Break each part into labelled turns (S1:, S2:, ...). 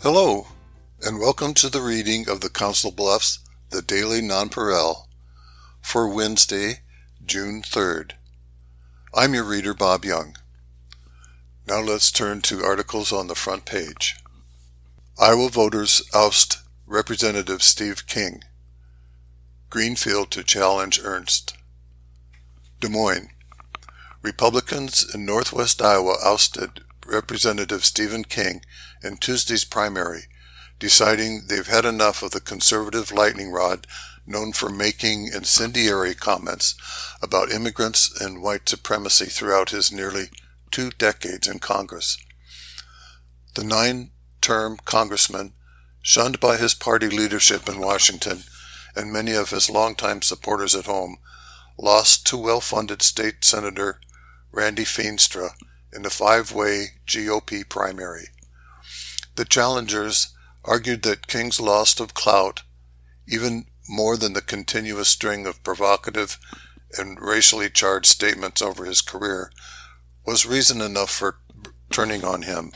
S1: Hello, and welcome to the reading of the Council Bluffs, the Daily Nonpareil, for Wednesday, June 3rd. I'm your reader, Bob Young. Now let's turn to articles on the front page. Iowa voters oust Representative Steve King. Greenfield to challenge Ernst. Des Moines. Republicans in Northwest Iowa ousted Representative Stephen King in Tuesday's primary, deciding they've had enough of the conservative lightning rod known for making incendiary comments about immigrants and white supremacy throughout his nearly 2 decades in Congress. The 9-term congressman, shunned by his party leadership in Washington and many of his longtime supporters at home, lost to well-funded state Senator Randy Feenstra in the 5-way GOP primary. The challengers argued that King's loss of clout, even more than the continuous string of provocative and racially charged statements over his career, was reason enough for turning on him.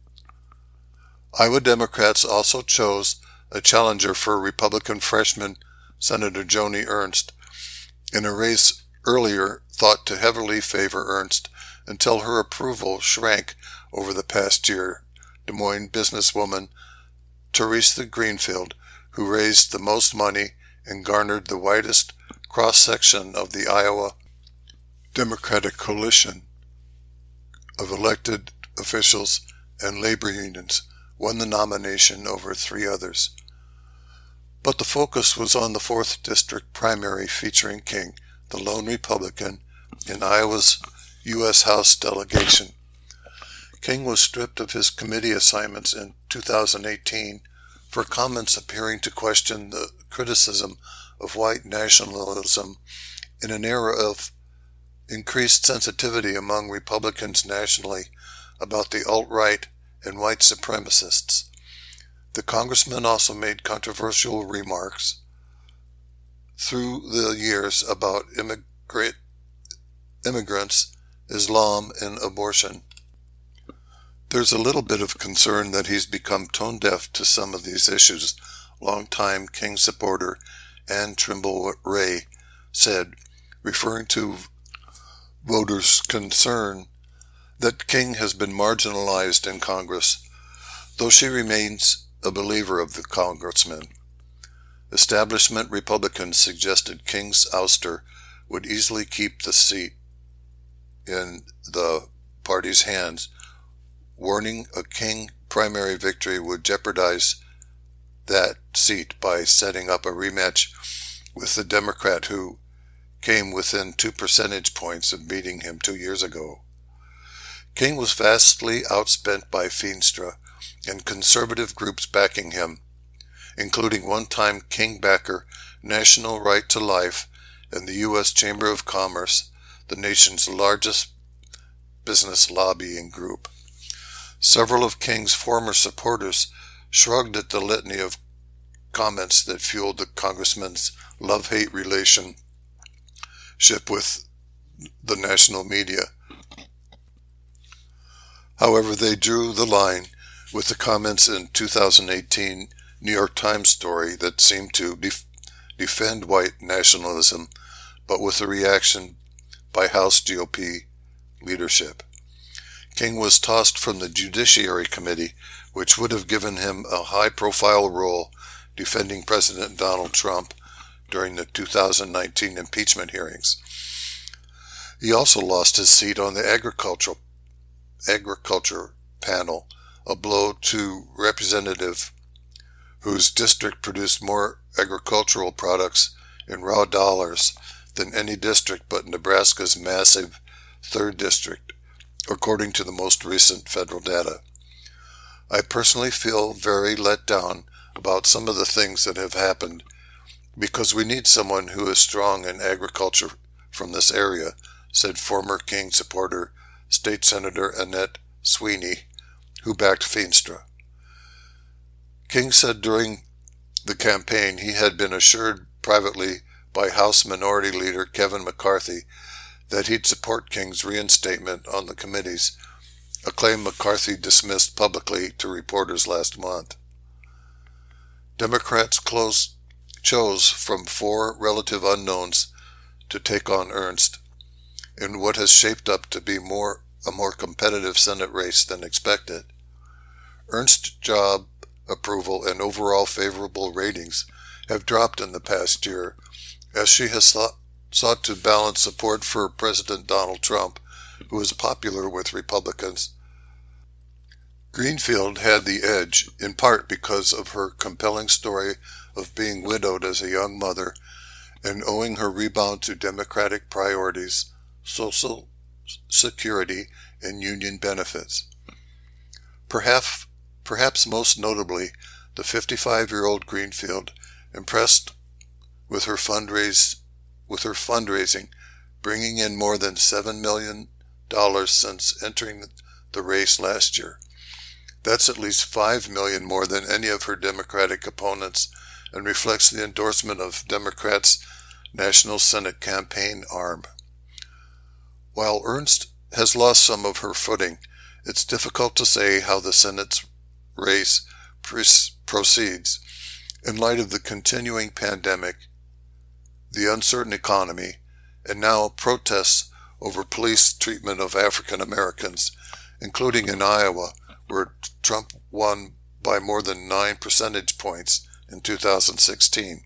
S1: Iowa Democrats also chose a challenger for Republican freshman Senator Joni Ernst in a race earlier thought to heavily favor Ernst until her approval shrank over the past year. Des Moines businesswoman Teresa Greenfield, who raised the most money and garnered the widest cross-section of the Iowa Democratic coalition of elected officials and labor unions, won the nomination over 3 others. But the focus was on the 4th District primary featuring King, the lone Republican in Iowa's U.S. House delegation. King was stripped of his committee assignments in 2018 for comments appearing to question the criticism of white nationalism in an era of increased sensitivity among Republicans nationally about the alt-right and white supremacists. The congressman also made controversial remarks through the years about immigrants, Islam, and abortion. There's a little bit of concern that he's become tone-deaf to some of these issues, longtime King supporter Ann Trimble Ray said, referring to voters' concern that King has been marginalized in Congress, though she remains a believer of the congressman. Establishment Republicans suggested King's ouster would easily keep the seat in the party's hands, warning a King primary victory would jeopardize that seat by setting up a rematch with the Democrat who came within 2 percentage points of beating him 2 years ago. King was vastly outspent by Feenstra and conservative groups backing him, including one-time King backer National Right to Life and the U.S. Chamber of Commerce, the nation's largest business lobbying group. Several of King's former supporters shrugged at the litany of comments that fueled the congressman's love-hate relationship with the national media. However, they drew the line with the comments in 2018 New York Times story that seemed to defend white nationalism, but with a reaction by House GOP leadership. King was tossed from the Judiciary Committee, which would have given him a high-profile role defending President Donald Trump during the 2019 impeachment hearings. He also lost his seat on the agriculture panel, a blow to representative whose district produced more agricultural products in raw dollars than any district but Nebraska's massive 3rd District, according to the most recent federal data. I personally feel very let down about some of the things that have happened because we need someone who is strong in agriculture from this area, said former King supporter State Senator Annette Sweeney, who backed Feenstra. King said during the campaign he had been assured privately by House Minority Leader Kevin McCarthy that he'd support King's reinstatement on the committees, a claim McCarthy dismissed publicly to reporters last month. Democrats chose from four relative unknowns to take on Ernst in what has shaped up to be a more competitive Senate race than expected. Ernst's job approval and overall favorable ratings have dropped in the past year as she has sought to balance support for President Donald Trump, who is popular with Republicans. Greenfield had the edge, in part because of her compelling story of being widowed as a young mother and owing her rebound to Democratic priorities, Social Security, and union benefits. Perhaps most notably, the 55-year-old Greenfield impressed with her fundraising, bringing in more than $7 million since entering the race last year. That's at least $5 million more than any of her Democratic opponents and reflects the endorsement of Democrats' National Senate campaign arm. While Ernst has lost some of her footing, it's difficult to say how the Senate's race proceeds in light of the continuing pandemic, the uncertain economy, and now protests over police treatment of African Americans, including in Iowa, where Trump won by more than 9 percentage points in 2016.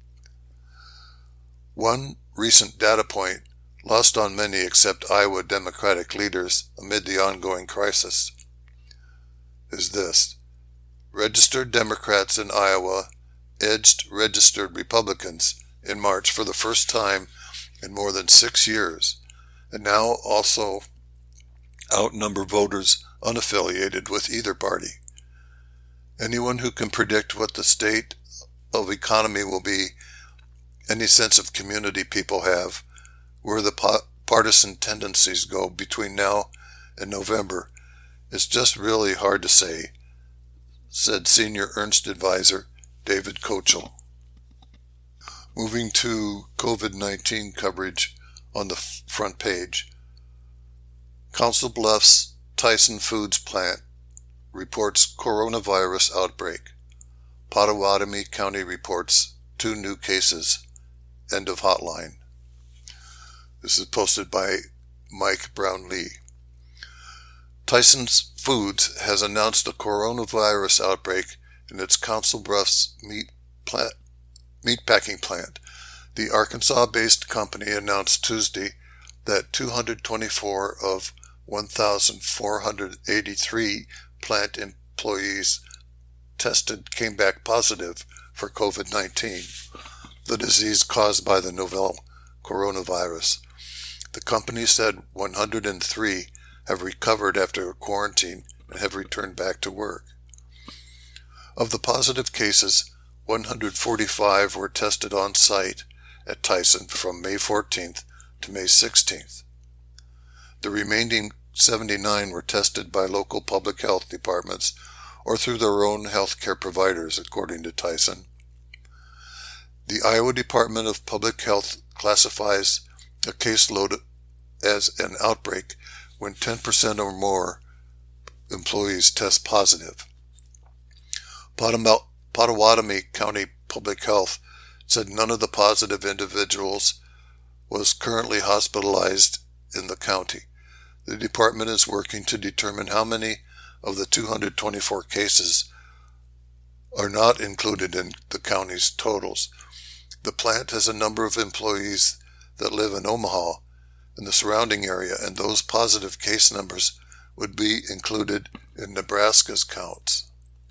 S1: One recent data point lost on many except Iowa Democratic leaders amid the ongoing crisis is this: registered Democrats in Iowa edged registered Republicans in March for the first time in more than 6 years, and now also outnumber voters unaffiliated with either party. Anyone who can predict what the state of economy will be, any sense of community people have, where the partisan tendencies go between now and November, it's just really hard to say, said senior Ernst advisor David Kochel. Moving to COVID-19 coverage on the front page. Council Bluffs Tyson Foods plant reports coronavirus outbreak. Pottawatomie County reports 2 new cases. End of hotline. This is posted by Mike Brownlee. Tyson Foods has announced a coronavirus outbreak in its Council Bluffs meatpacking plant. The Arkansas-based company announced Tuesday that 224 of 1,483 plant employees tested came back positive for COVID-19, the disease caused by the novel coronavirus. The company said 103 have recovered after quarantine and have returned back to work. Of the positive cases, 145 were tested on site at Tyson from May 14th to May 16th. The remaining 79 were tested by local public health departments or through their own healthcare providers, according to Tyson. The Iowa Department of Public Health classifies a caseload as an outbreak when 10% or more employees test positive. Pottawatomie County Public Health said none of the positive individuals was currently hospitalized in the county. The department is working to determine how many of the 224 cases are not included in the county's totals. The plant has a number of employees that live in Omaha and the surrounding area, and those positive case numbers would be included in Nebraska's counts.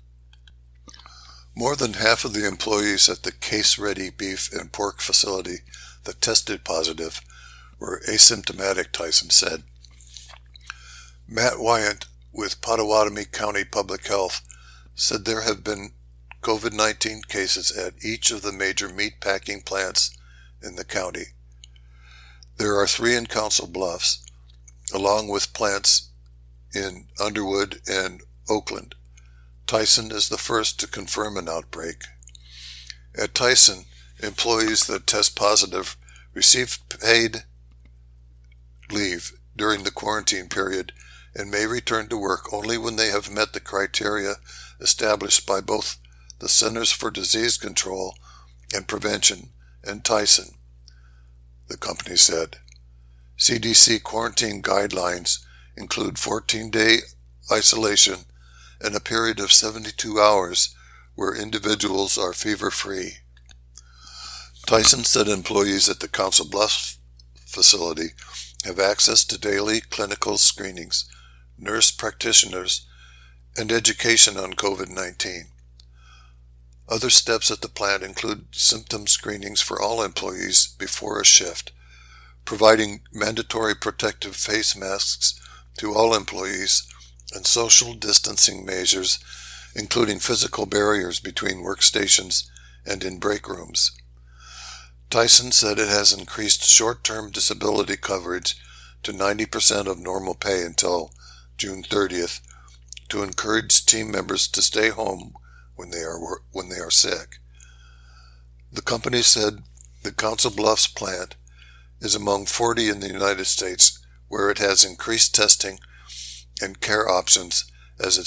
S1: More than half of the employees at the case-ready beef and pork facility that tested positive were asymptomatic, Tyson said. Matt Wyant with Pottawatomie County Public Health said there have been COVID-19 cases at each of the major meatpacking plants in the county. There are 3 in Council Bluffs, along with plants in Underwood and Oakland. Tyson is the first to confirm an outbreak. At Tyson, employees that test positive receive paid leave during the quarantine period and may return to work only when they have met the criteria established by both the Centers for Disease Control and Prevention, and Tyson. The company said CDC quarantine guidelines include 14-day isolation and a period of 72 hours where individuals are fever-free. Tyson said employees at the Council Bluffs facility have access to daily clinical screenings, nurse practitioners, and education on COVID-19. Other steps at the plant include symptom screenings for all employees before a shift, providing mandatory protective face masks to all employees, and social distancing measures, including physical barriers between workstations and in break rooms. Tyson said it has increased short-term disability coverage to 90% of normal pay until June 30th to encourage team members to stay home when they are sick. The company said the Council Bluffs plant is among 40 in the United States where it has increased testing and care options as it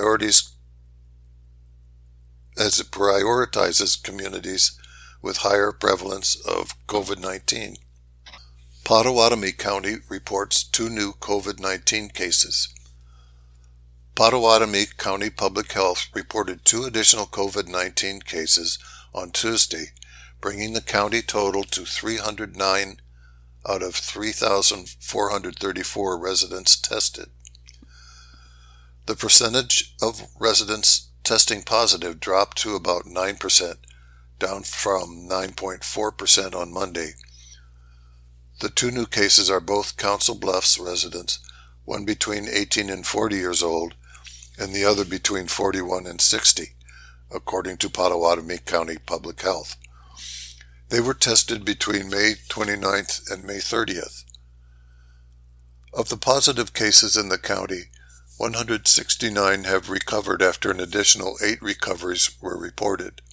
S1: prioritizes communities with higher prevalence of COVID-19. Pottawatomie County reports 2 new COVID-19 cases. Pottawatomie County Public Health reported 2 additional COVID-19 cases on Tuesday, bringing the county total to 309 out of 3,434 residents tested. The percentage of residents testing positive dropped to about 9%, down from 9.4% on Monday. The 2 new cases are both Council Bluffs residents, one between 18 and 40 years old, and the other between 41 and 60, according to Pottawatomie County Public Health. They were tested between May 29th and May 30th. Of the positive cases in the county, 169 have recovered after an additional 8 recoveries were reported.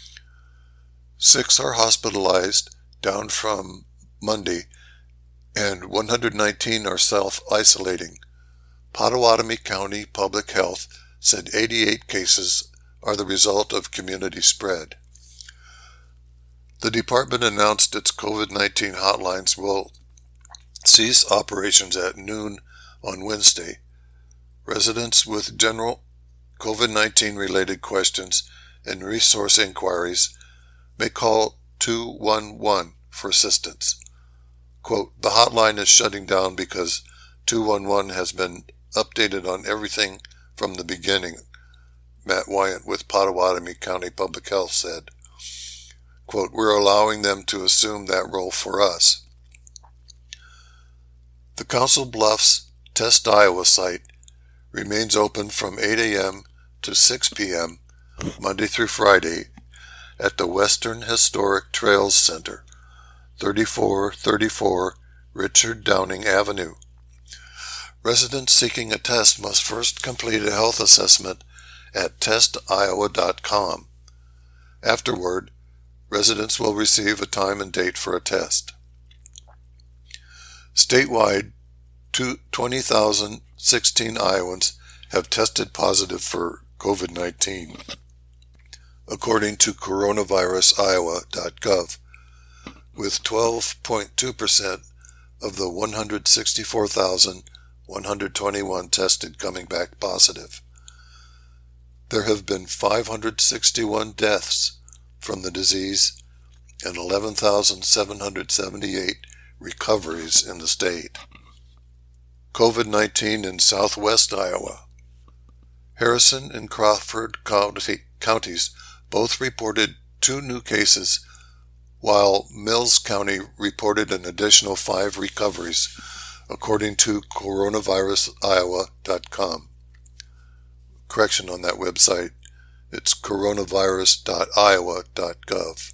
S1: 6 are hospitalized, down from Monday, and 119 are self-isolating. Pottawatomie County Public Health said 88 cases are the result of community spread. The department announced its COVID-19 hotlines will cease operations at noon on Wednesday. Residents with general COVID-19 related questions and resource inquiries may call 211 for assistance. Quote, the hotline is shutting down because 211 has been updated on everything from the beginning, Matt Wyant with Pottawatomie County Public Health said. Quote, we're allowing them to assume that role for us. The Council Bluffs Test Iowa site remains open from 8 a.m. to 6 p.m. Monday through Friday at the Western Historic Trails Center, 3434 Richard Downing Avenue. Residents seeking a test must first complete a health assessment at testiowa.com. Afterward, residents will receive a time and date for a test. Statewide, 20,016 Iowans have tested positive for COVID-19, according to coronavirusiowa.gov, with 12.2% of the 164,121 tested coming back positive. There have been 561 deaths from the disease and 11,778 recoveries in the state. COVID-19 in southwest Iowa. Harrison and Crawford counties both reported 2 new cases, while Mills County reported an additional 5 recoveries, according to coronavirusiowa.com. Correction on that website, it's coronavirus.iowa.gov.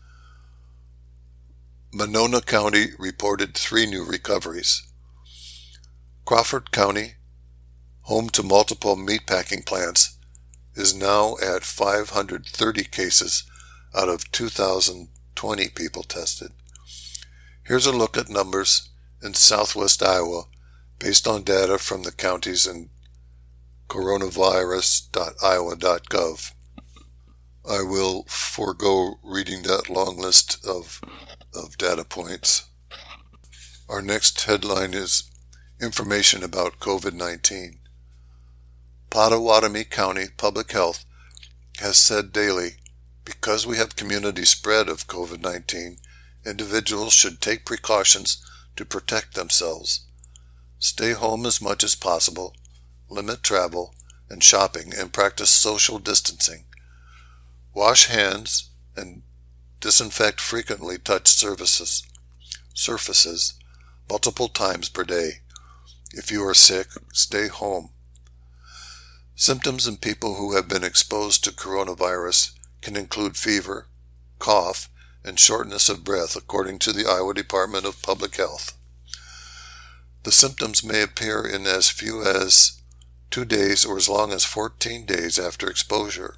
S1: Monona County reported 3 new recoveries. Crawford County, home to multiple meatpacking plants, is now at 530 cases out of 2,020 people tested. Here's a look at numbers in southwest Iowa based on data from the counties in coronavirus.iowa.gov. I will forego reading that long list of data points. Our next headline is information about COVID-19. Pottawatomie County Public Health has said daily, because we have community spread of COVID-19, individuals should take precautions to protect themselves. Stay home as much as possible, limit travel and shopping, and practice social distancing. Wash hands and disinfect frequently touched surfaces multiple times per day. If you are sick, stay home. Symptoms in people who have been exposed to coronavirus can include fever, cough, and shortness of breath, according to the Iowa Department of Public Health. The symptoms may appear in as few as 2 days or as long as 14 days after exposure.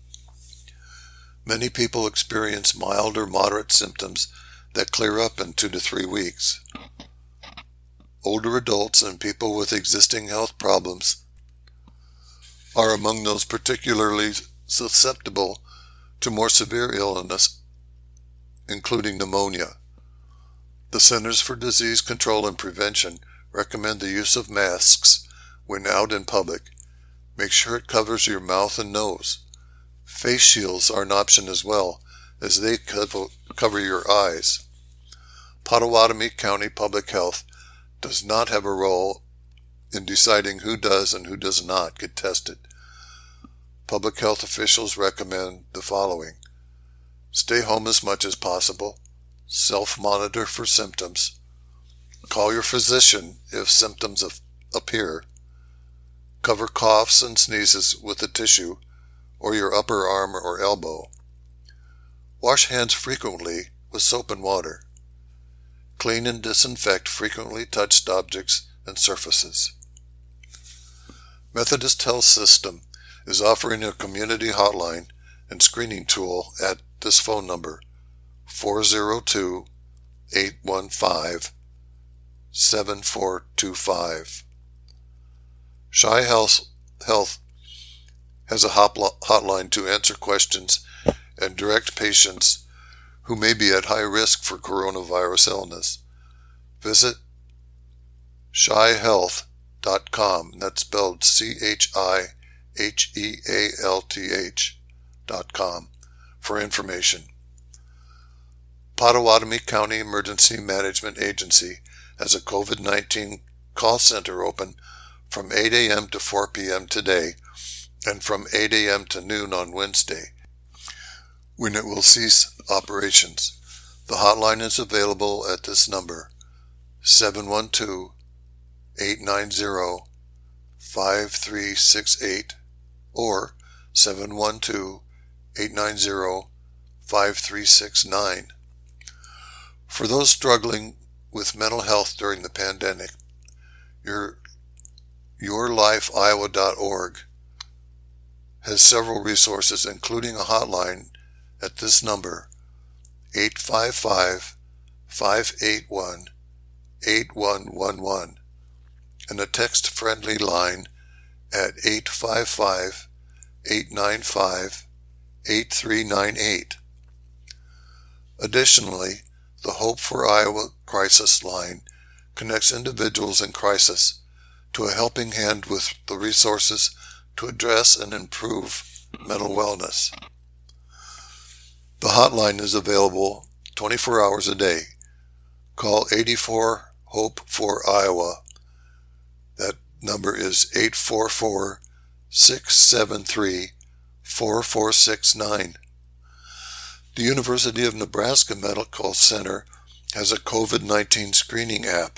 S1: Many people experience mild or moderate symptoms that clear up in 2 to 3 weeks. Older adults and people with existing health problems are among those particularly susceptible to more severe illness, including pneumonia. The Centers for Disease Control and Prevention recommend the use of masks when out in public. Make sure it covers your mouth and nose. Face shields are an option as well, as they cover your eyes. Pottawatomie County Public Health does not have a role in deciding who does and who does not get tested. Public health officials recommend the following: stay home as much as possible, self-monitor for symptoms, call your physician if symptoms appear, cover coughs and sneezes with a tissue or your upper arm or elbow, wash hands frequently with soap and water, clean and disinfect frequently touched objects and surfaces. Methodist Health System is offering a community hotline and screening tool at this phone number, 402-815-7425. Shy Health has a hotline to answer questions and direct patients who may be at high risk for coronavirus illness. Visit shyhealth.com, that's spelled CHIHEALTH.com, for information. Pottawatomie County Emergency Management Agency has a COVID-19 call center open from 8 a.m. to 4 p.m. today and from 8 a.m. to noon on Wednesday, when it will cease operations. The hotline is available at this number, 712-890-5368 or 712-890-5369. For those struggling with mental health during the pandemic, YourLifeIowa.org has several resources, including a hotline at this number, 855-581-8111, and a text-friendly line at 855-895-8398. Additionally, the Hope for Iowa Crisis Line connects individuals in crisis to a helping hand with the resources to address and improve mental wellness. The hotline is available 24 hours a day. Call 84-HOPE-4-IOWA. That number is 844-673-4469. The University of Nebraska Medical Center has a COVID-19 screening app.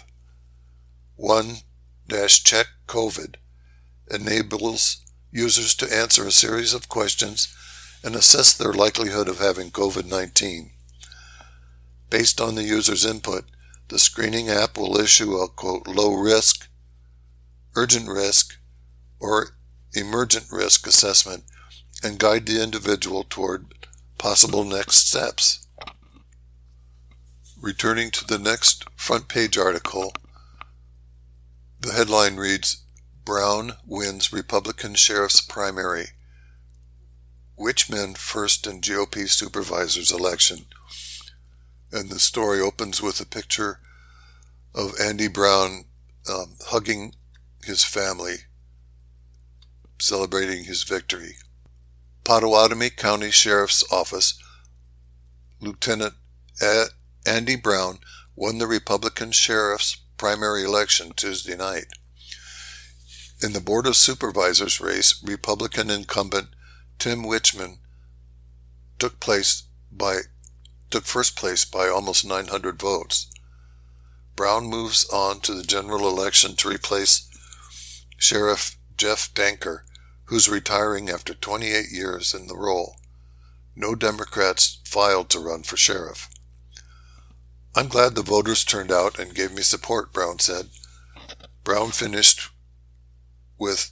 S1: 1-Check COVID enables users to answer a series of questions and assess their likelihood of having COVID-19. Based on the user's input, the screening app will issue a, quote, low risk, urgent risk, or emergent risk assessment and guide the individual toward possible next steps. Returning to the next front page article, the headline reads, Brown wins Republican sheriff's primary. Which men first in GOP supervisors election? And the story opens with a picture of Andy Brown hugging his family, celebrating his victory. Pottawatomie County Sheriff's Office Lieutenant Andy Brown won the Republican sheriff's primary election Tuesday night. In the Board of Supervisors race, Republican incumbent Tim Wichmann took first place by almost 900 votes. Brown moves on to the general election to replace Sheriff Jeff Danker, who's retiring after 28 years in the role. No Democrats filed to run for sheriff. "I'm glad the voters turned out and gave me support," Brown said. Brown finished with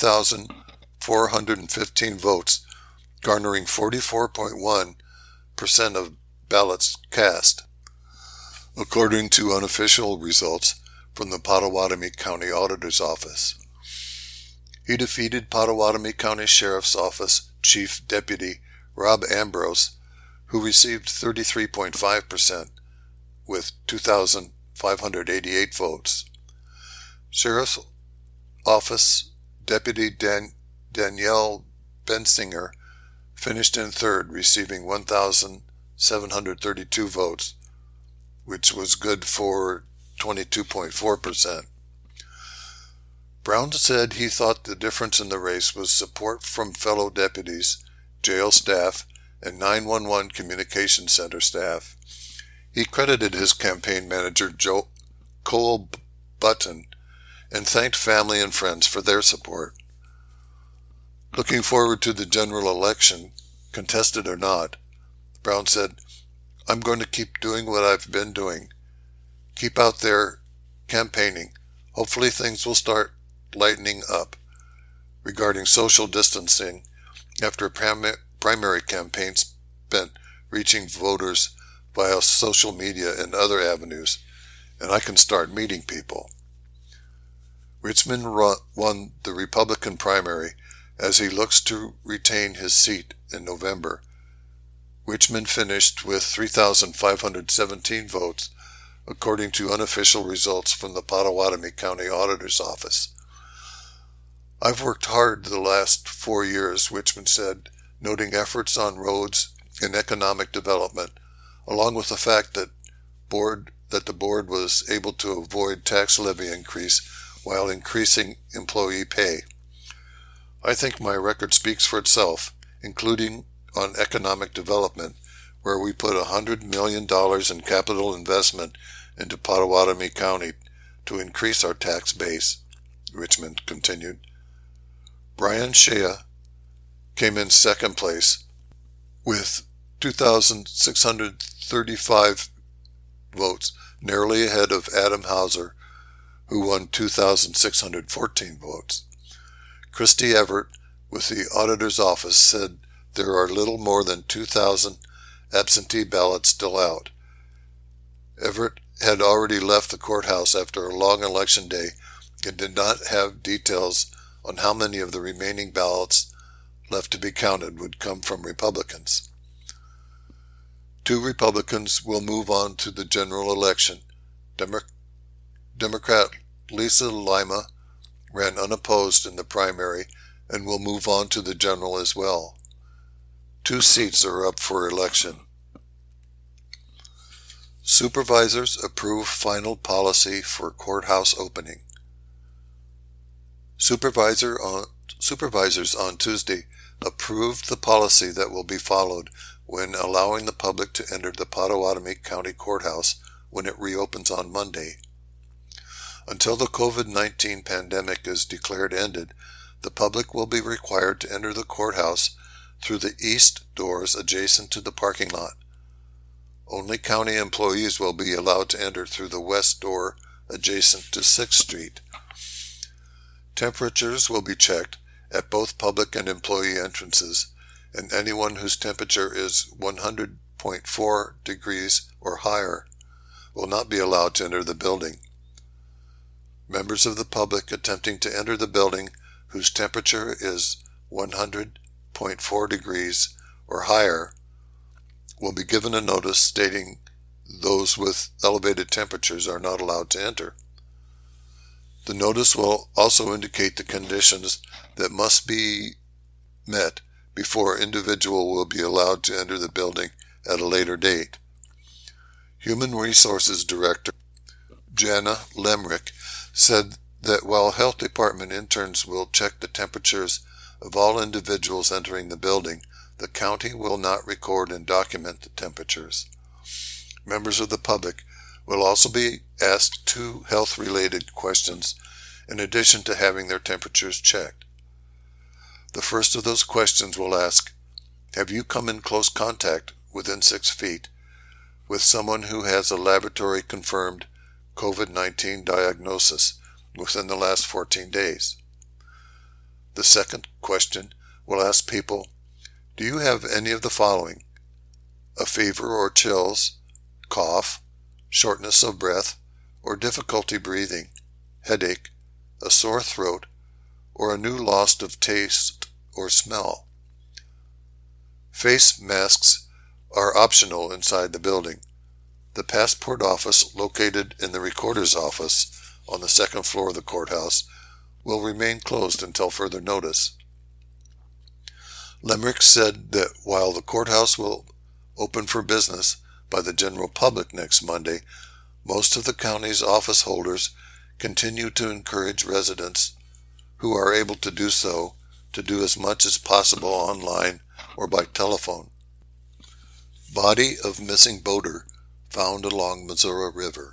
S1: 3,415 votes, garnering 44.1% of ballots cast, according to unofficial results from the Pottawatomie County Auditor's Office. He defeated Pottawatomie County Sheriff's Office Chief Deputy Rob Ambrose, who received 33.5% with 2,588 votes. Sheriff's Office Deputy Danielle Bensinger finished in third, receiving 1,732 votes, which was good for 22.4%. Brown said he thought the difference in the race was support from fellow deputies, jail staff, and 911 communication center staff. He credited his campaign manager, Cole Button, and thanked family and friends for their support. Looking forward to the general election, contested or not, Brown said, "I'm going to keep doing what I've been doing. Keep out there campaigning. Hopefully things will start lightening up regarding social distancing after a primary campaign spent reaching voters via social media and other avenues, and I can start meeting people." Wichmann won the Republican primary as he looks to retain his seat in November. Wichmann finished with 3,517 votes, according to unofficial results from the Pottawatomie County Auditor's Office. "I've worked hard the last 4 years," Wichmann said, noting efforts on roads and economic development, along with the fact that the board was able to avoid tax levy increase while increasing employee pay. "I think my record speaks for itself, including on economic development, where we put $100 million in capital investment into Pottawatomie County to increase our tax base," Wichmann continued. Brian Shea came in second place with 2,635 votes, narrowly ahead of Adam Hauser, who won 2,614 votes. Christy Everett with the Auditor's Office said there are little more than 2,000 absentee ballots still out. Everett had already left the courthouse after a long election day and did not have details on how many of the remaining ballots left to be counted would come from Republicans. 2 Republicans will move on to the general election. Democrat Lisa Lima ran unopposed in the primary and will move on to the general as well. 2 seats are up for election. Supervisors approve final policy for courthouse opening. Supervisors on Tuesday approved the policy that will be followed when allowing the public to enter the Pottawatomie County Courthouse when it reopens on Monday. Until the COVID-19 pandemic is declared ended, the public will be required to enter the courthouse through the east doors adjacent to the parking lot. Only county employees will be allowed to enter through the west door adjacent to 6th Street. Temperatures will be checked at both public and employee entrances, and anyone whose temperature is 100.4 degrees or higher will not be allowed to enter the building. Members of the public attempting to enter the building whose temperature is 100.4 39.4 degrees or higher will be given a notice stating those with elevated temperatures are not allowed to enter. The notice will also indicate the conditions that must be met before an individual will be allowed to enter the building at a later date. Human Resources Director Jana Lemrick said that while Health Department interns will check the temperatures of all individuals entering the building, the county will not record and document the temperatures. Members of the public will also be asked 2 health-related questions in addition to having their temperatures checked. The first of those questions will ask, have you come in close contact within 6 feet with someone who has a laboratory-confirmed COVID-19 diagnosis within the last 14 days? The second question will ask people, do you have any of the following: a fever or chills, cough, shortness of breath, or difficulty breathing, headache, a sore throat, or a new loss of taste or smell? Face masks are optional inside the building. The passport office, located in the recorder's office on the 2nd floor of the courthouse, will remain closed until further notice. Lemrick said that while the courthouse will open for business by the general public next Monday, most of the county's office holders continue to encourage residents who are able to do so to do as much as possible online or by telephone. Body of missing boater found along Missouri River.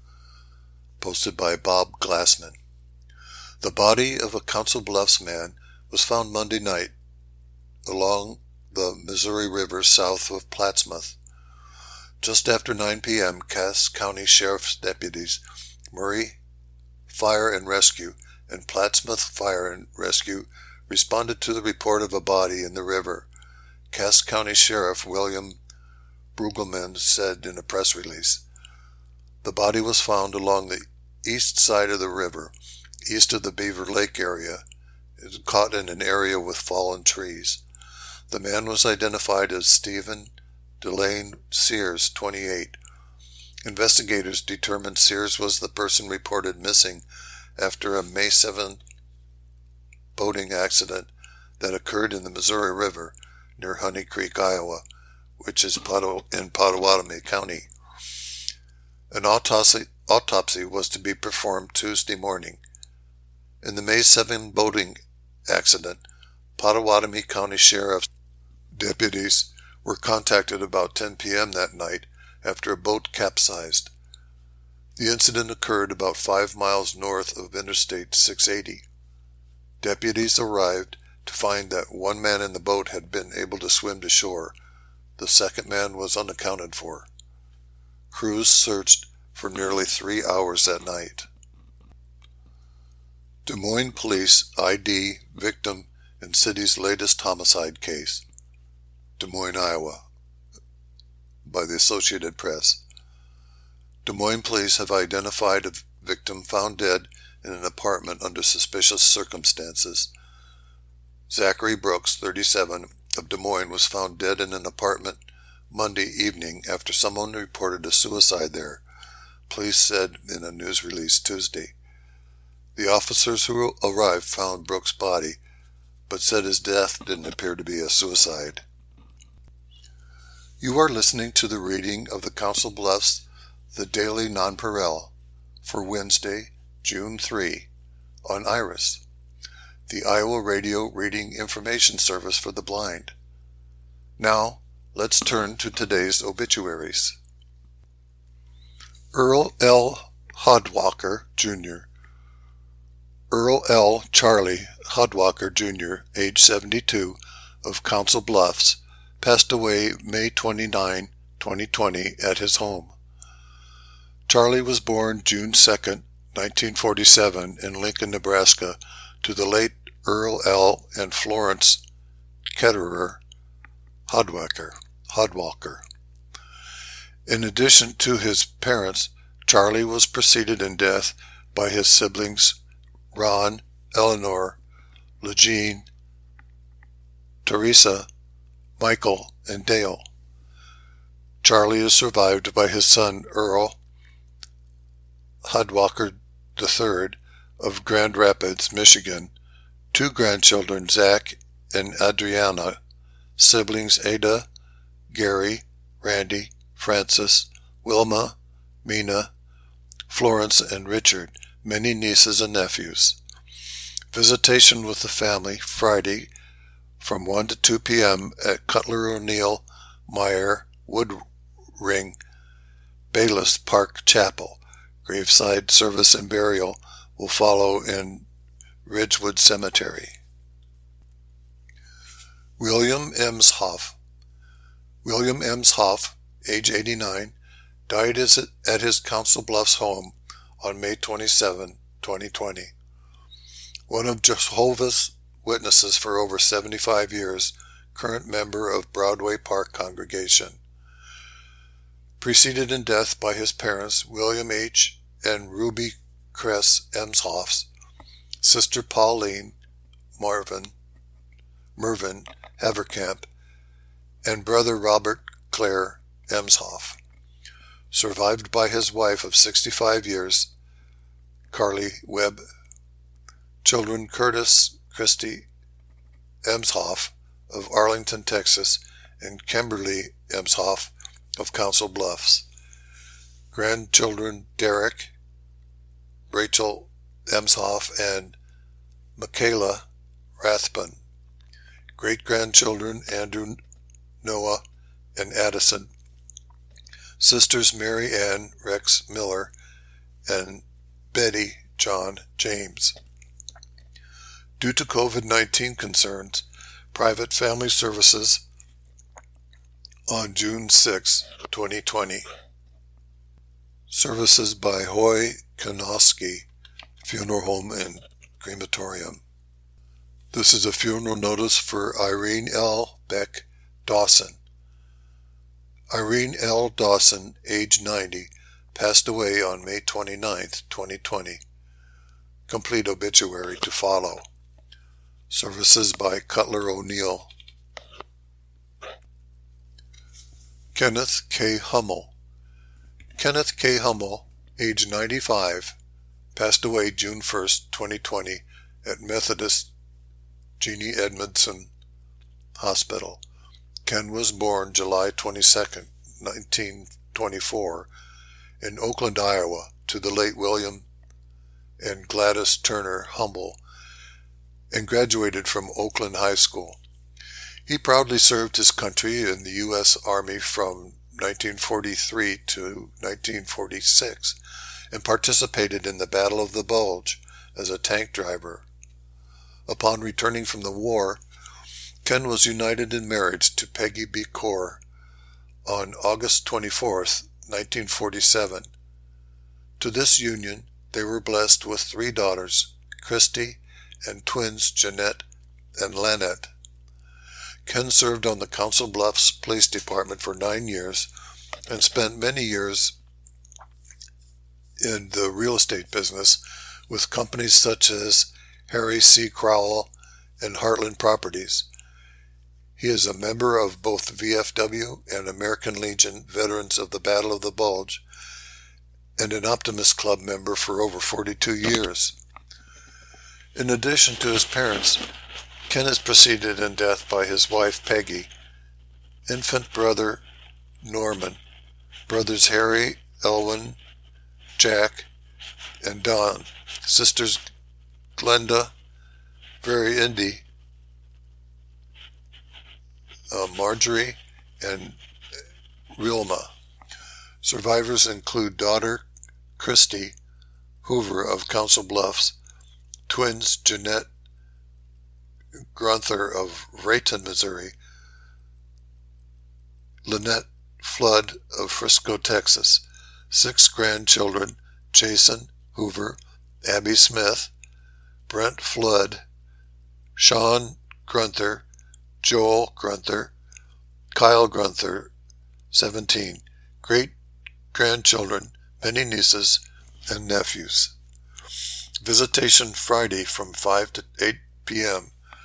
S1: Posted by Bob Glassman. The body of a Council Bluffs man was found Monday night along the Missouri River south of Plattsmouth. Just after 9 p.m., Cass County Sheriff's deputies, Murray Fire and Rescue and Plattsmouth Fire and Rescue, responded to the report of a body in the river. Cass County Sheriff William Brueggemann said in a press release, the body was found along the east side of the river, east of the Beaver Lake area. It was caught in an area with fallen trees. The man was identified as Stephen Delane Sears, 28. Investigators determined Sears was the person reported missing after a May 7th boating accident that occurred in the Missouri River near Honey Creek, Iowa, which is in Pottawatomie County. An autopsy was to be performed Tuesday morning. In the May 7 boating accident, Pottawatomie County Sheriff's deputies were contacted about 10 p.m. that night after a boat capsized. The incident occurred about 5 miles north of Interstate 680. Deputies arrived to find that one man in the boat had been able to swim to shore. The second man was unaccounted for. Crews searched for nearly 3 hours that night. Des Moines Police ID victim in city's latest homicide case. Des Moines, Iowa, by the Associated Press. Des Moines police have identified a victim found dead in an apartment under suspicious circumstances. Zachary Brooks, 37, of Des Moines, was found dead in an apartment Monday evening after someone reported a suicide there, police said in a news release Tuesday. The officers who arrived found Brooks' body, but said his death didn't appear to be a suicide. You are listening to the reading of the Council Bluffs, the Daily Nonpareil, for Wednesday, June 3, on IRIS, the Iowa Radio Reading Information Service for the Blind. Now, let's turn to today's obituaries. Earl L. Hodwalker, Jr. Earl L. Charlie Hodwalker, Jr., age 72, of Council Bluffs, passed away May 29, 2020, at his home. Charlie was born June 2, 1947, in Lincoln, Nebraska, to the late Earl L. and Florence Ketterer Hodwalker. In addition to his parents, Charlie was preceded in death by his siblings Ron, Eleanor, Legene, Teresa, Michael, and Dale. Charlie is survived by his son Earl Hudwalker III of Grand Rapids, Michigan, two grandchildren Zach and Adriana, siblings Ada, Gary, Randy, Francis, Wilma, Mina, Florence, and Richard, many nieces and nephews. Visitation with the family Friday from 1 to 2 p.m. at Cutler O'Neill Meyer Woodring Bayless Park Chapel. Graveside service and burial will follow in Ridgewood Cemetery. William Emshoff. William Emshoff, age 89, died at his Council Bluffs home on May 27, 2020. One of Jehovah's Witnesses for over 75 years, current member of Broadway Park congregation. Preceded in death by his parents, William H. and Ruby Cress Emshoffs, sister Pauline Mervyn Haverkamp, and brother Robert Clare Emshoff. Survived by his wife of 65 years, Carly Webb. Children Curtis Christy Emshoff of Arlington, Texas, and Kimberly Emshoff of Council Bluffs. Grandchildren Derek, Rachel Emshoff, and Michaela Rathbun. Great-grandchildren Andrew, Noah, and Addison. Sisters Mary Ann Rex Miller and Betty John James. Due to COVID-19 concerns, private family services on June 6, 2020. Services by Hoy Konoski Funeral Home and Crematorium. This is a funeral notice for Irene L. Beck Dawson. Irene L. Dawson, age 90, passed away on May 29, 2020. Complete obituary to follow. Services by Cutler O'Neill. Kenneth K. Hummel. Kenneth K. Hummel, age 95, passed away June 1, 2020 at Methodist Jeannie Edmondson Hospital. Ken was born July 22, 1924 in Oakland, Iowa, to the late William and Gladys Turner Hummel, and graduated from Oakland High School. He proudly served his country in the U.S. Army from 1943 to 1946 and participated in the Battle of the Bulge as a tank driver. Upon returning from the war, Ken was united in marriage to Peggy B. Core on August 24, 1947. To this union, they were blessed with 3 daughters, Christy and twins Jeanette and Lanette. Ken served on the Council Bluffs Police Department for 9 years and spent many years in the real estate business with companies such as Harry C. Crowell and Heartland Properties. He is a member of both VFW and American Legion Veterans of the Battle of the Bulge and an Optimist Club member for over 42 years. In addition to his parents, Ken is preceded in death by his wife Peggy, infant brother Norman, brothers Harry, Elwin, Jack, and Don, sisters Glenda, Very Indy, Marjorie, and Rilma. Survivors include daughter Christy Hoover of Council Bluffs, twins Jeanette Grunther of Rayton, Missouri, Lynette Flood of Frisco, Texas, 6 grandchildren Jason Hoover, Abby Smith, Brent Flood, Sean Grunther, Joel Grunther, Kyle Grunther, 17, great-grandchildren, many nieces, and nephews. Visitation Friday from 5 to 8 p.m.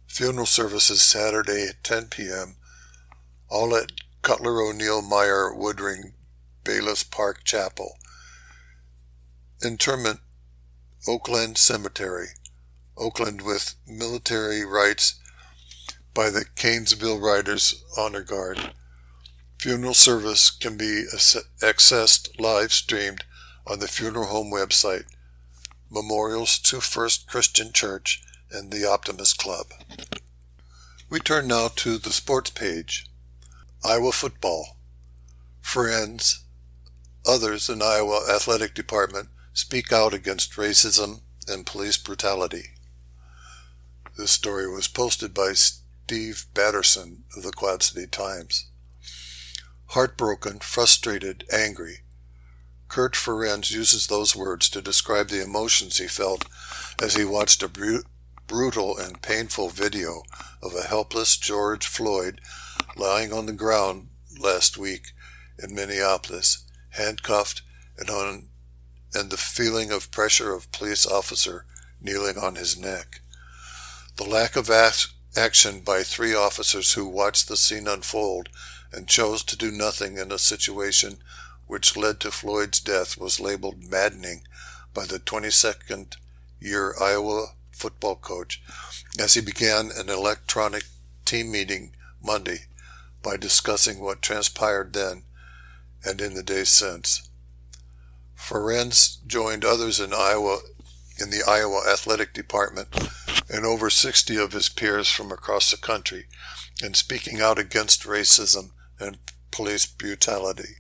S1: Funeral services Saturday at 10 p.m., all at Cutler O'Neill Meyer Woodring Bayless Park Chapel. Interment, Oakland Cemetery, Oakland, with military rites by the Canesville Riders Honor Guard. Funeral service can be accessed live streamed on the funeral home website, Memorials to First Christian Church and the Optimist Club. We turn now to the sports page. Iowa football. Friends, others in Iowa Athletic Department speak out against racism and police brutality. This story was posted by Steve Batterson of the Quad City Times. Heartbroken, frustrated, angry. Kurt Ferenz uses those words to describe the emotions he felt as he watched a brutal and painful video of a helpless George Floyd lying on the ground last week in Minneapolis, handcuffed and the feeling of pressure of police officer kneeling on his neck. The lack of action by 3 officers who watched the scene unfold and chose to do nothing in a situation which led to Floyd's death was labeled maddening by the 22nd-year Iowa football coach as he began an electronic team meeting Monday by discussing what transpired then and in the days since. Ferenz joined others in the Iowa Athletic Department and over 60 of his peers from across the country in speaking out against racism and police brutality.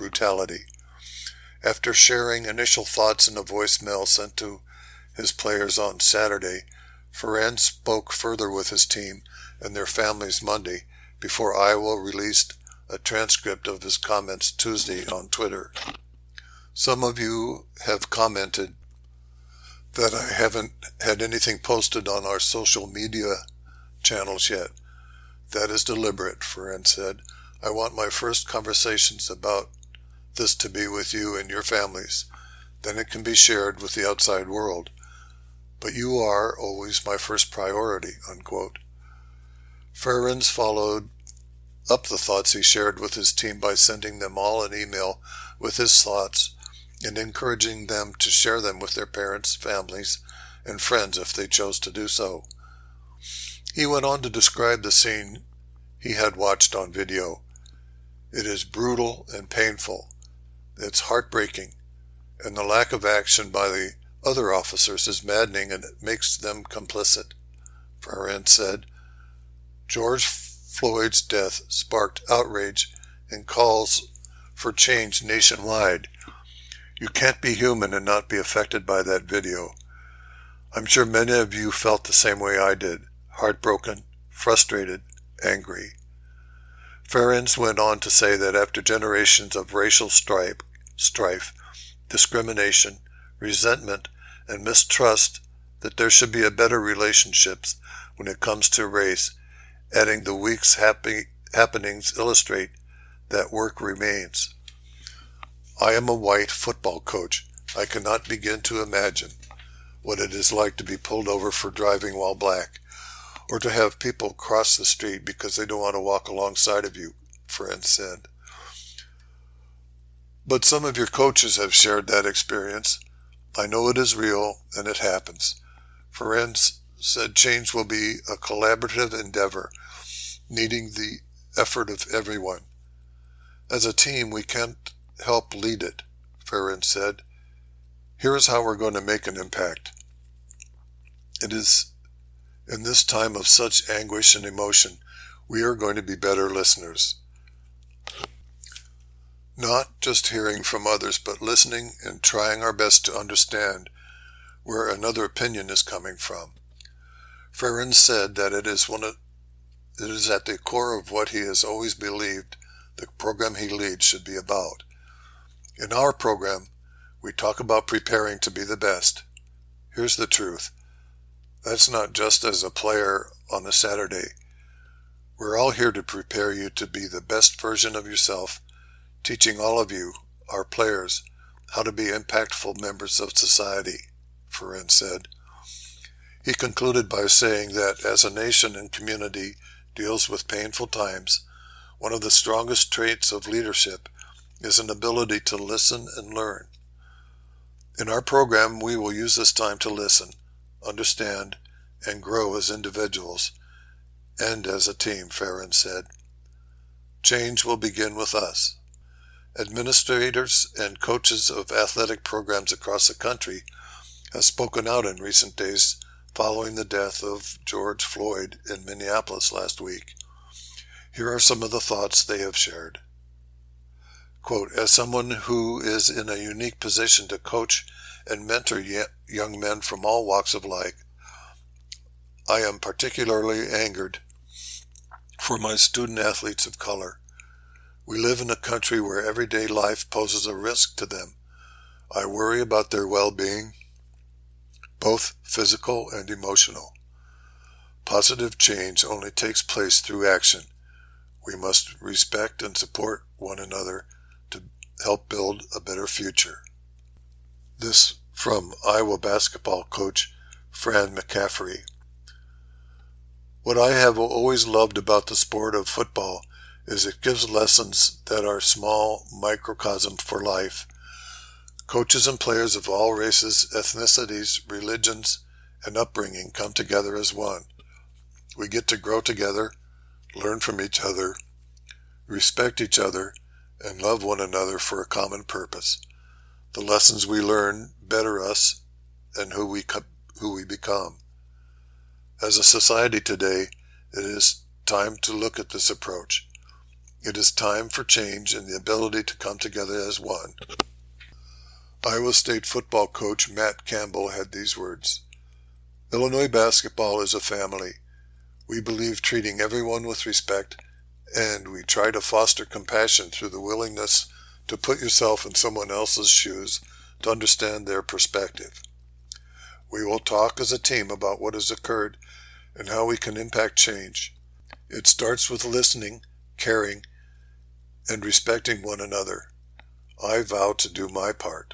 S1: After sharing initial thoughts in a voicemail sent to his players on Saturday, Ferenz spoke further with his team and their families Monday before Iowa released a transcript of his comments Tuesday on Twitter. Some of you have commented that I haven't had anything posted on our social media channels yet. That is deliberate, Ferenz said. I want my first conversations about this to be with you and your families. Then it can be shared with the outside world. But you are always my first priority, unquote. Ferenz followed up the thoughts he shared with his team by sending them all an email with his thoughts and encouraging them to share them with their parents, families, and friends if they chose to do so. He went on to describe the scene he had watched on video. It is brutal and painful. It's heartbreaking, and the lack of action by the other officers is maddening and it makes them complicit, Ferenz said. George Floyd's death sparked outrage and calls for change nationwide. You can't be human and not be affected by that video. I'm sure many of you felt the same way I did, heartbroken, frustrated, angry. Ferenz went on to say that after generations of racial strife, discrimination, resentment, and mistrust, that there should be a better relationships when it comes to race, adding the week's happenings illustrate that work remains. I am a white football coach. I cannot begin to imagine what it is like to be pulled over for driving while black, or to have people cross the street because they don't want to walk alongside of you, Ferenz said. But some of your coaches have shared that experience. I know it is real, and it happens. Ferenz said change will be a collaborative endeavor, needing the effort of everyone. As a team, we can't help lead it, Ferenz said. Here is how we're going to make an impact. It is in this time of such anguish and emotion, we are going to be better listeners. Not just hearing from others, but listening and trying our best to understand where another opinion is coming from. Ferenz said that it is at the core of what he has always believed the program he leads should be about. In our program, we talk about preparing to be the best. Here's the truth. That's not just as a player on a Saturday. We're all here to prepare you to be the best version of yourself, teaching all of you, our players, how to be impactful members of society, Ferenz said. He concluded by saying that as a nation and community deals with painful times, one of the strongest traits of leadership is an ability to listen and learn. In our program, we will use this time to listen, understand, and grow as individuals and as a team, Farron said. Change will begin with us. Administrators and coaches of athletic programs across the country have spoken out in recent days following the death of George Floyd in Minneapolis last week. Here are some of the thoughts they have shared. Quote, as someone who is in a unique position to coach and mentor young men from all walks of life, I am particularly angered for my student athletes of color. We live in a country where everyday life poses a risk to them. I worry about their well-being, both physical and emotional. Positive change only takes place through action. We must respect and support one another to help build a better future. This from Iowa basketball coach Fran McCaffrey. What I have always loved about the sport of football is it gives lessons that are small microcosm for life. Coaches and players of all races, ethnicities, religions, and upbringing come together as one. We get to grow together, learn from each other, respect each other, and love one another for a common purpose. The lessons we learn better us and who we become. As a society today, it is time to look at this approach. It is time for change and the ability to come together as one. Iowa State football coach Matt Campbell had these words. Illinois basketball is a family. We believe treating everyone with respect, and we try to foster compassion through the willingness to put yourself in someone else's shoes to understand their perspective. We will talk as a team about what has occurred and how we can impact change. It starts with listening, caring, and respecting one another. I vow to do my part.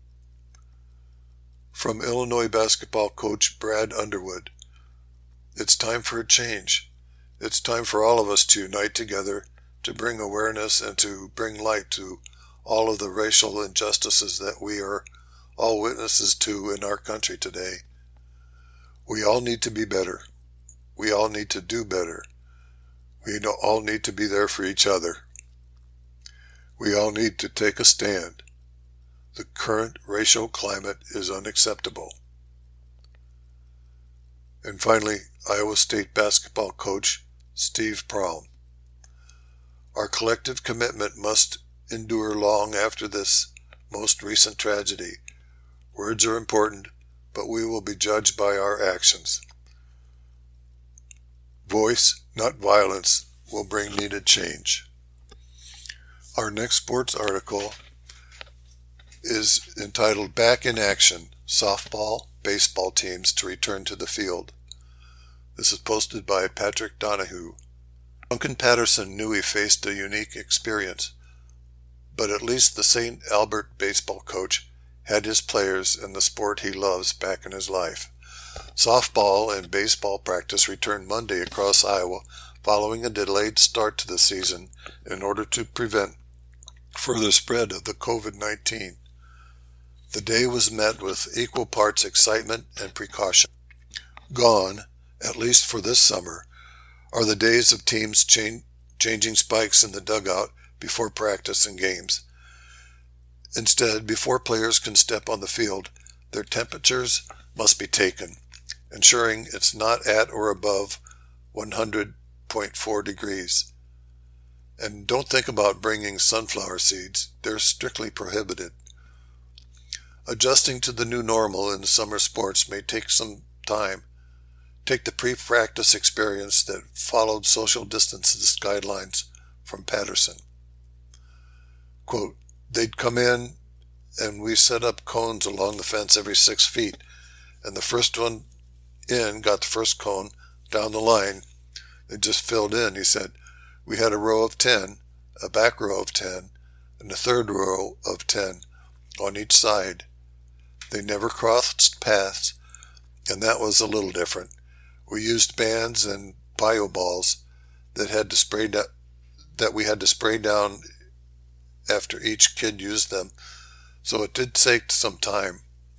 S1: From Illinois basketball coach Brad Underwood. It's time for a change. It's time for all of us to unite together to bring awareness and to bring light to all of the racial injustices that we are all witnesses to in our country today. We all need to be better. We all need to do better. We all need to be there for each other. We all need to take a stand. The current racial climate is unacceptable. And finally, Iowa State basketball coach Steve Prohm. Our collective commitment must endure long after this most recent tragedy. Words are important, but we will be judged by our actions. Voice, not violence, will bring needed change. Our next sports article is entitled Back in Action, Softball, Baseball Teams to Return to the Field. This is posted by Patrick Donahue. Duncan Patterson knew he faced a unique experience, but at least the St. Albert baseball coach had his players and the sport he loves back in his life. Softball and baseball practice returned Monday across Iowa following a delayed start to the season in order to prevent further spread of the COVID-19. The day was met with equal parts excitement and precaution. Gone, at least for this summer, are the days of teams changing spikes in the dugout before practice and games. Instead, before players can step on the field, their temperatures must be taken, ensuring it's not at or above 100.4 degrees. And don't think about bringing sunflower seeds. They're strictly prohibited. Adjusting to the new normal in summer sports may take some time. Take the pre-practice experience that followed social distances guidelines from Patterson. Quote, they'd come in and we set up cones along the fence every 6 feet, and the first one in got the first cone down the line. They just filled in, he said. We had a row of 10, a back row of 10, and a third row of 10 on each side. They never crossed paths, and that was a little different. We used bands and bio balls that we had to spray down after each kid used them, so it did take some time.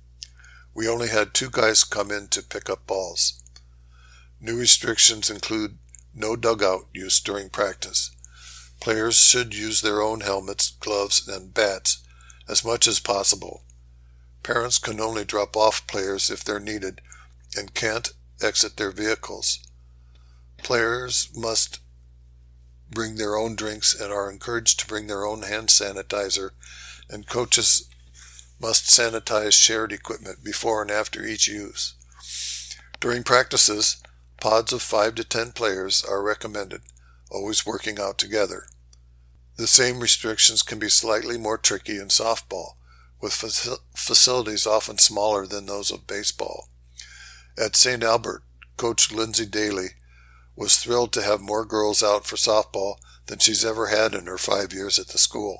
S1: We only had 2 guys come in to pick up balls. New restrictions include no dugout use during practice. Players should use their own helmets, gloves, and bats as much as possible. Parents can only drop off players if they're needed and can't exit their vehicles. Players must bring their own drinks and are encouraged to bring their own hand sanitizer, and coaches must sanitize shared equipment before and after each use. During practices, pods of 5 to 10 players are recommended, always working out together. The same restrictions can be slightly more tricky in softball, with facilities often smaller than those of baseball. At St. Albert, Coach Lindsay Daly was thrilled to have more girls out for softball than she's ever had in her 5 years at the school.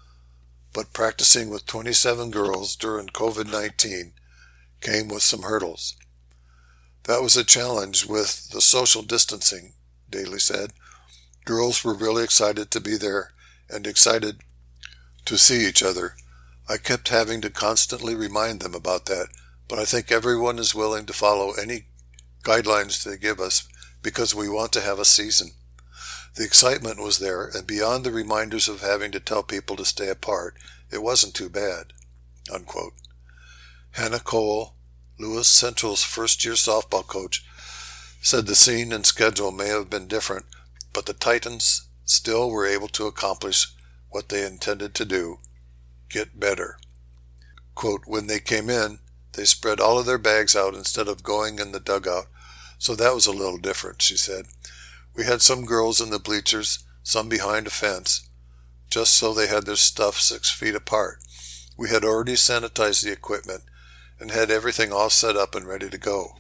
S1: But practicing with 27 girls during COVID-19 came with some hurdles. That was a challenge with the social distancing, Daly said. Girls were really excited to be there and excited to see each other. I kept having to constantly remind them about that, but I think everyone is willing to follow any guidelines they give us because we want to have a season. The excitement was there, and beyond the reminders of having to tell people to stay apart, it wasn't too bad." Unquote. Hannah Cole, Lewis Central's first-year softball coach, said the scene and schedule may have been different, but the Titans still were able to accomplish what they intended to do: get better. Quote, "When they came in, they spread all of their bags out instead of going in the dugout, so that was a little different," she said. "We had some girls in the bleachers, some behind a fence, just so they had their stuff 6 feet apart. We had already sanitized the equipment and had everything all set up and ready to go."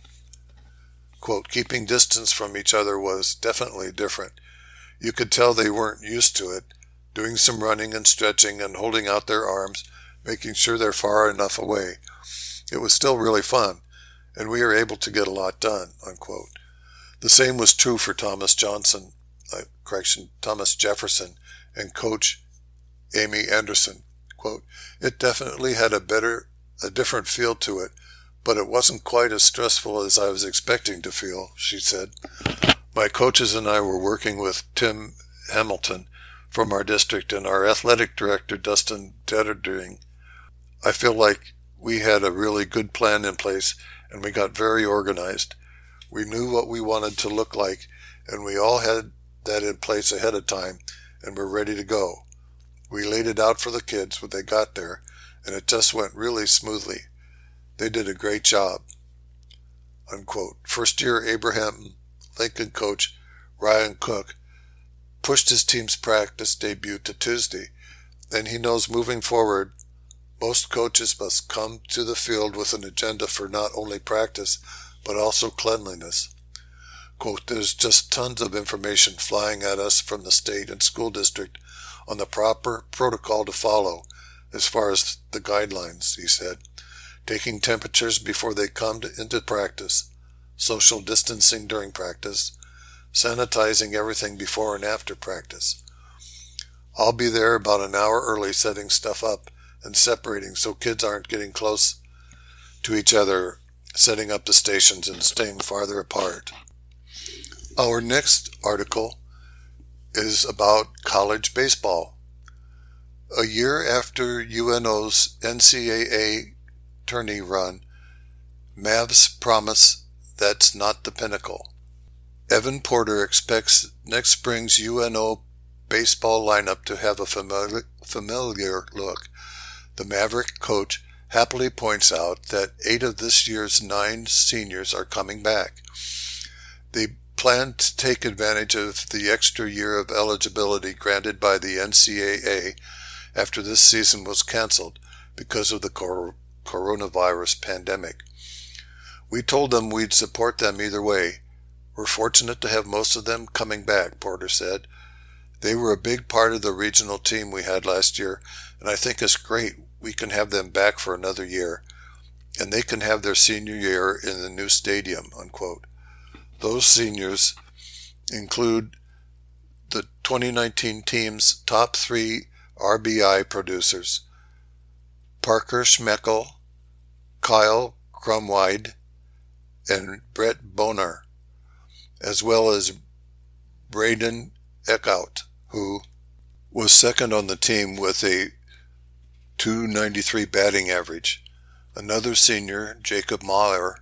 S1: Quote, "Keeping distance from each other was definitely different. You could tell they weren't used to it, doing some running and stretching and holding out their arms, making sure they're far enough away. It was still really fun, and we were able to get a lot done." Unquote. The same was true for Thomas Jefferson and Coach Amy Anderson. Quote, "It definitely had a different feel to it, but it wasn't quite as stressful as I was expecting to feel," she said. "My coaches and I were working with Tim Hamilton from our district and our athletic director, Dustin Detterding. I feel like we had a really good plan in place, and we got very organized. We knew what we wanted to look like, and we all had that in place ahead of time, and were ready to go. We laid it out for the kids when they got there, and it just went really smoothly. They did a great job." Unquote. First-year Abraham Lincoln coach Ryan Cook pushed his team's practice debut to Tuesday, and he knows moving forward, most coaches must come to the field with an agenda for not only practice, but also cleanliness. Quote, "There's just tons of information flying at us from the state and school district on the proper protocol to follow as far as the guidelines," he said. "Taking temperatures before they come into practice, social distancing during practice, sanitizing everything before and after practice. I'll be there about an hour early setting stuff up and separating so kids aren't getting close to each other, setting up the stations and staying farther apart." Our next article is about college baseball. A year after UNO's NCAA tourney run, Mavs promise that's not the pinnacle. Evan Porter expects next spring's UNO baseball lineup to have a familiar look. The Maverick coach happily points out that 8 of this year's 9 seniors are coming back. They plan to take advantage of the extra year of eligibility granted by the NCAA after this season was canceled because of the coronavirus pandemic. "We told them we'd support them either way. We're fortunate to have most of them coming back," Porter said. "They were a big part of the regional team we had last year, and I think it's great we can have them back for another year. and they can have their senior year in the new stadium, unquote. Those seniors include the 2019 team's top 3 RBI producers, Parker Schmeckel, Kyle Crumwide, and Brett Bonar, as well as Braden Eckhout, who was second on the team with a .293 batting average. Another senior, Jacob Mahler,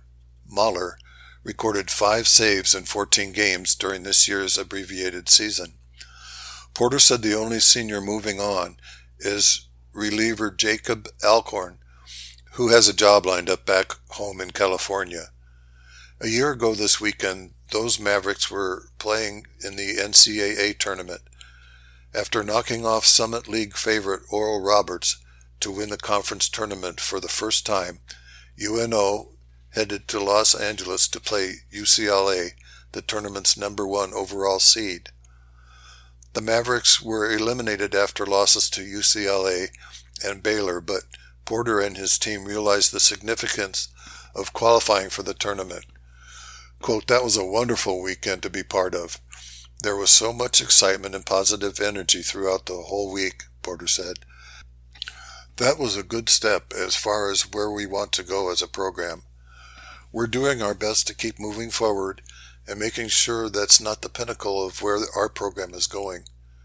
S1: recorded 5 saves in 14 games during this year's abbreviated season. Porter said the only senior moving on is reliever Jacob Alcorn, who has a job lined up back home in California. A year ago this weekend, those Mavericks were playing in the NCAA tournament. After knocking off Summit League favorite Oral Roberts to win the conference tournament for the first time, UNO headed to Los Angeles to play UCLA, the tournament's #1 overall seed. The Mavericks were eliminated after losses to UCLA and Baylor, but Porter and his team realized the significance of qualifying for the tournament. Quote, "That was a wonderful weekend to be part of. There was so much excitement and positive energy throughout the whole week," Porter said. "That was a good step as far as where we want to go as a program. We're doing our best to keep moving forward and making sure that's not the pinnacle of where our program is going.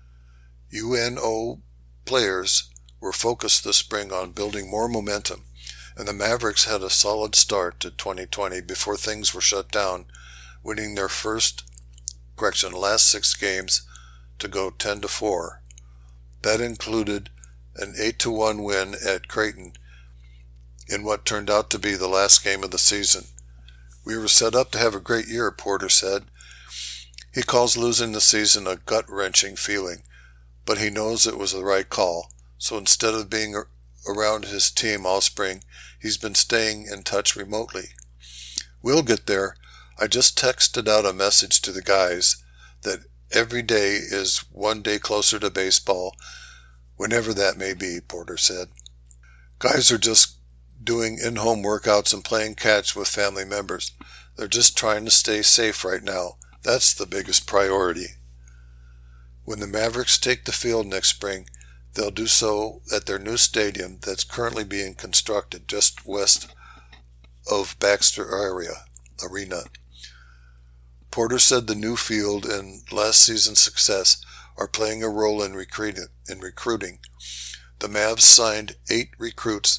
S1: UNO players were focused this spring on building more momentum, and the Mavericks had a solid start to 2020 before things were shut down, winning their last 6 games to go 10-4. That included an 8-1 win at Creighton in what turned out to be the last game of the season. We were set up to have a great year," Porter said. He calls losing the season a gut-wrenching feeling, but he knows it was the right call. So instead of being around his team all spring, he's been staying in touch remotely. "We'll get there. I just texted out a message to the guys that every day is one day closer to baseball, whenever that may be," Porter said. "Guys are just doing in-home workouts and playing catch with family members. They're just trying to stay safe right now. That's the biggest priority. When the Mavericks take the field next spring, they'll do so at their new stadium that's currently being constructed just west of Baxter Arena. Porter said the new field and last season's success are playing a role in recruiting. The Mavs signed 8 recruits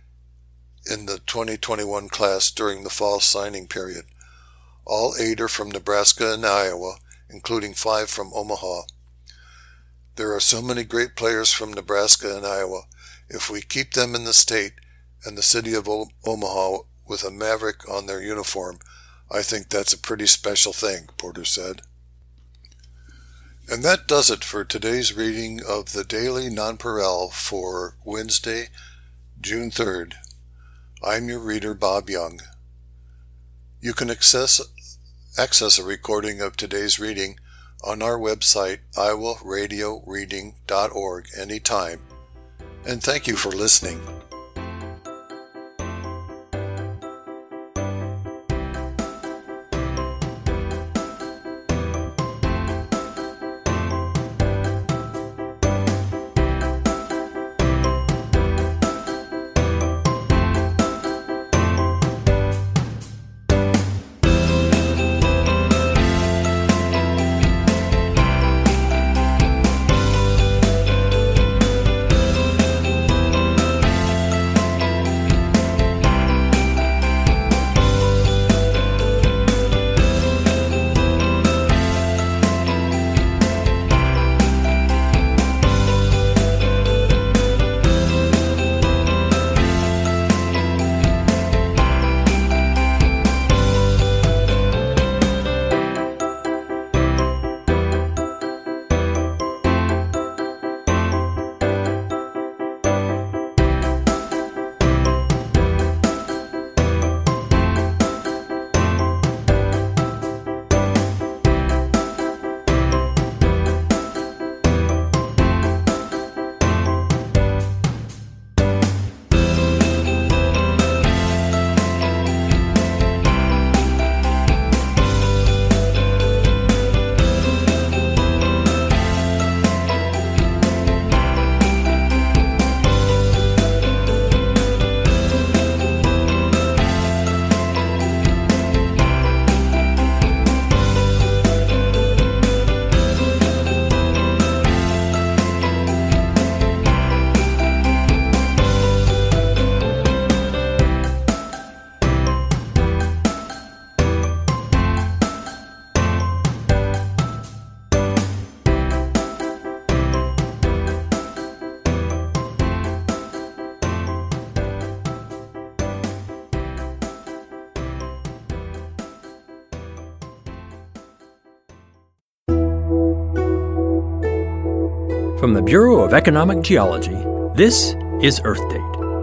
S1: in the 2021 class during the fall signing period. All 8 are from Nebraska and Iowa, including 5 from Omaha. There are so many great players from Nebraska and Iowa. If we keep them in the state and the city of Omaha with a Maverick on their uniform, I think that's a pretty special thing," Porter said. And that does it for today's reading of the Daily Nonpareil for Wednesday, June 3rd. I'm your reader, Bob Young. You can access a recording of today's reading on our website, iowaradioreading.org, anytime. And thank you for listening.
S2: From the Bureau of Economic Geology, this is Earth Date.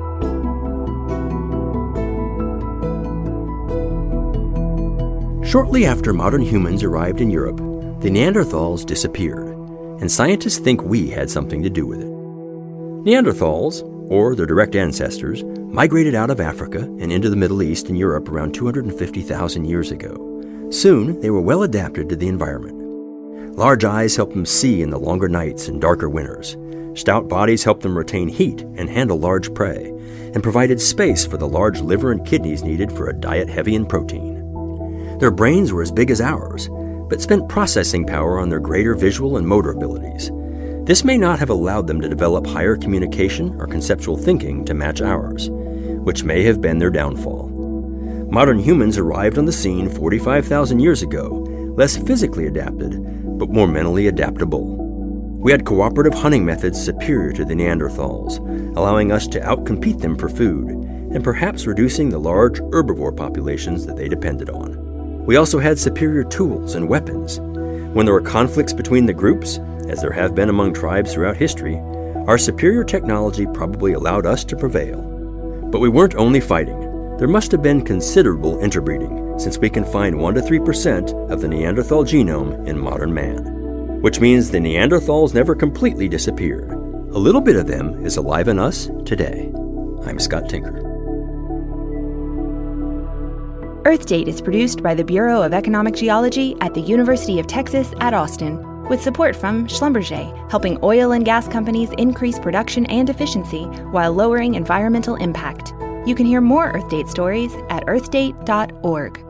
S2: Shortly after modern humans arrived in Europe, the Neanderthals disappeared, and scientists think we had something to do with it. Neanderthals, or their direct ancestors, migrated out of Africa and into the Middle East and Europe around 250,000 years ago. Soon, they were well adapted to the environment. Large eyes helped them see in the longer nights and darker winters. Stout bodies helped them retain heat and handle large prey, and provided space for the large liver and kidneys needed for a diet heavy in protein. Their brains were as big as ours, but spent processing power on their greater visual and motor abilities. This may not have allowed them to develop higher communication or conceptual thinking to match ours, which may have been their downfall. Modern humans arrived on the scene 45,000 years ago, less physically adapted, but more mentally adaptable. We had cooperative hunting methods superior to the Neanderthals, allowing us to outcompete them for food, and perhaps reducing the large herbivore populations that they depended on. We also had superior tools and weapons. When there were conflicts between the groups, as there have been among tribes throughout history, our superior technology probably allowed us to prevail. But we weren't only fighting. There must have been considerable interbreeding, since we can find 1 to 3% of the Neanderthal genome in modern man, which means the Neanderthals never completely disappeared. A little bit of them is alive in us today. I'm Scott Tinker.
S3: Earth Date is produced by the Bureau of Economic Geology at the University of Texas at Austin, with support from Schlumberger, helping oil and gas companies increase production and efficiency while lowering environmental impact. You can hear more Earth Date stories at earthdate.org.